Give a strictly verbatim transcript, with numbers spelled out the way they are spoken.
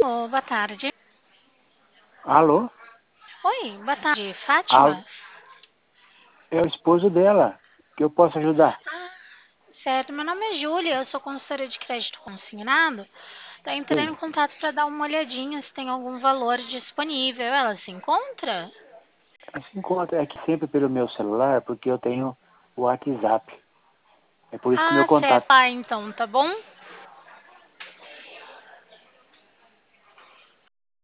Oh, boa tarde. Alô? Oi, boa tarde. Alô? Fátima? É o esposo dela. Que eu posso ajudar? Ah, certo. Meu nome é Júlia, eu sou consultora de crédito consignado. Tá entrando Sim. em contato para dar uma olhadinha se tem algum valor disponível. Ela se encontra? Ela se encontra aqui sempre pelo meu celular, porque eu tenho o WhatsApp. É por isso que o meu Ah, certo. contato. Ah, então, tá bom?